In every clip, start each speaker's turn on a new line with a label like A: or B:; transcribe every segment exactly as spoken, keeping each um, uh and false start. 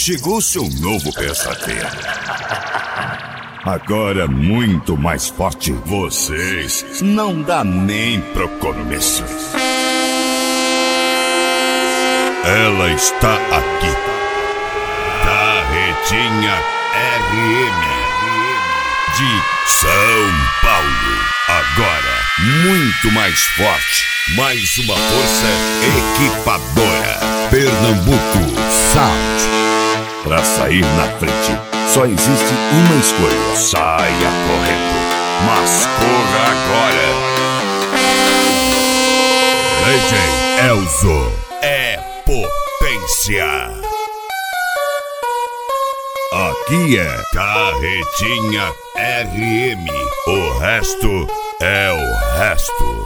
A: chegou seu novo pesadelo. Agora muito mais forte. Vocês não dá nem pro começo. Ela está aqui. Carretinha R M de São Paulo. Agora muito mais forte. Mais uma força equipadora. Pernambuco Sound. Pra sair na frente, só existe uma escolha. Saia correndo, mas corra agora. D J Elzo é potência. Aqui é Carretinha R M. O resto é o resto.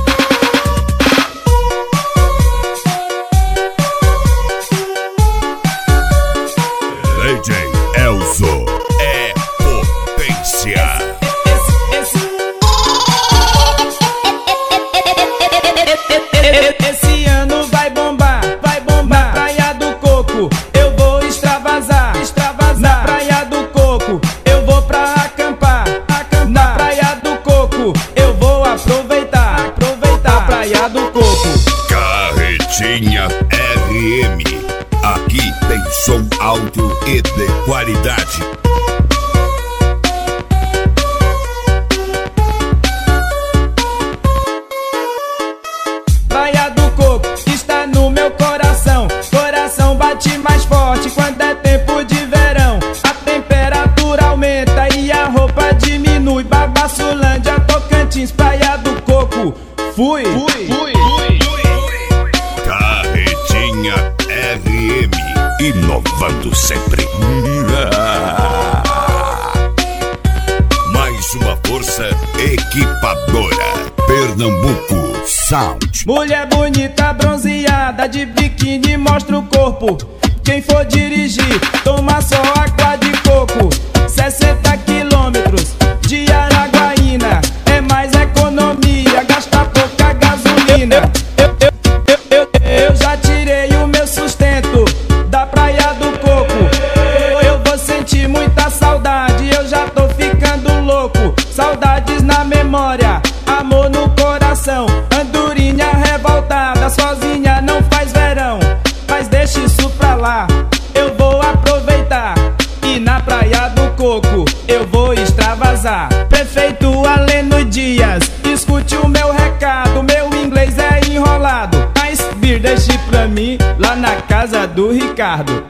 A: D J Elzo é potência.
B: Esse ano vai bombar, vai bombar. Na Praia do Coco eu vou extravasar, extravasar. Na Praia do Coco eu vou pra acampar, acampar. Na Praia do Coco eu vou aproveitar, aproveitar. A Praia do Coco.
A: Carretinha R M. Aqui tem som alto e de qualidade.
B: Praia do Coco está no meu coração. Coração bate mais forte quando é tempo de verão. A temperatura aumenta e a roupa diminui. Babassulândia, Tocantins, Praia do Coco. Fui, fui, fui, fui.
A: Carretinha R M. Inovando sempre. Mais uma força equipadora. Pernambuco Sound.
B: Mulher bonita, bronzeada, de biquíni, mostra o corpo. Quem for dirigir, toma só água de coco. sessenta quilômetros de Araguaína. É mais economia, gasta pouca gasolina. Eu, eu, eu, eu, eu já tirei o meu sustento da Praia do Coco. Eu vou sentir muita saudade, eu já tô ficando louco. Saudades na memória, amor no coração. Andorinha revoltada, sozinha não faz verão. Mas deixa isso pra lá, eu vou aproveitar. E na Praia do Coco eu vou extravasar. Prefeito Aleno Dias, escute o meu recado. Meu inglês é enrolado, mas vir deixe pra mim lá na casa do Ricardo.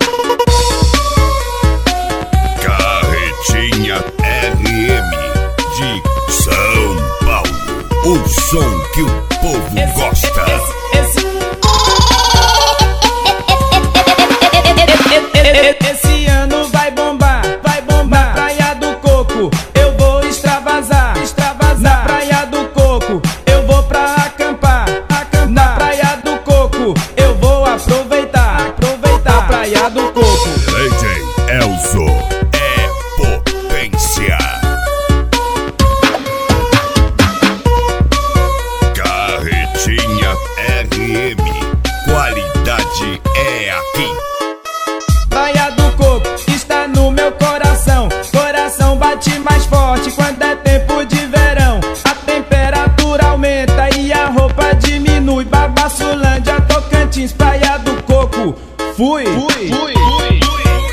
A: Carretinha R M de São Paulo. O som que o povo
B: Esse,
A: gosta.
B: Esse, esse, esse ano vai bombar, vai bombar. Na Praia do Coco eu vou extravasar, extravasar. Na Praia do Coco eu vou pra acampar, acampar. Na Praia do Coco eu vou aproveitar, aproveitar. A Praia do Coco.
A: D J Elzo é potência. Carretinha R M. Qualidade é aqui.
B: Praia do Coco está no meu coração. Coração bate mais forte quando é tempo de verão. A temperatura aumenta e a roupa diminui. Babassulândia, Tocantins, Praia do Coco. Fui, fui, fui, fui.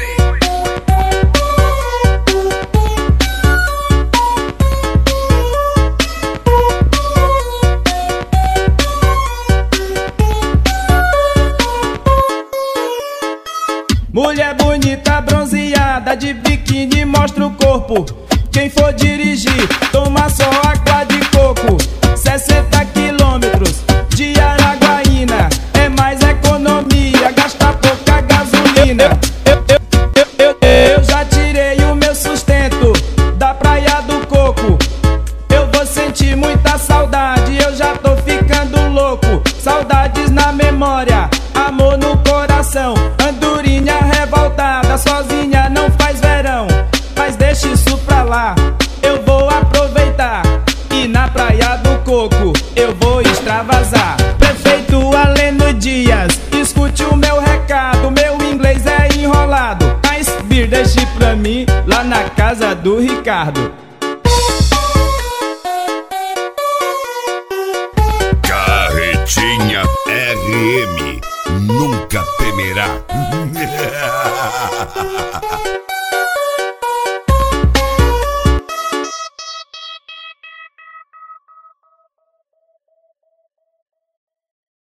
B: Mulher bonita, bronzeada, de biquíni, mostra o corpo. Quem for dirigir, toma só água de coco. sessenta quilômetros de Araguaína. É mais economia, gasta pouca gasolina. Eu, eu, eu, eu, eu já tirei o meu sustento da Praia do Coco. Eu vou sentir muita saudade, eu já tô ficando louco. Saudades na memória, amor no coração. Andorinha revoltada, sozinha não faz verão. Mas deixa isso pra lá, eu vou aproveitar. deixe pra mim lá na casa do Ricardo.
A: Carretinha R M nunca temerá.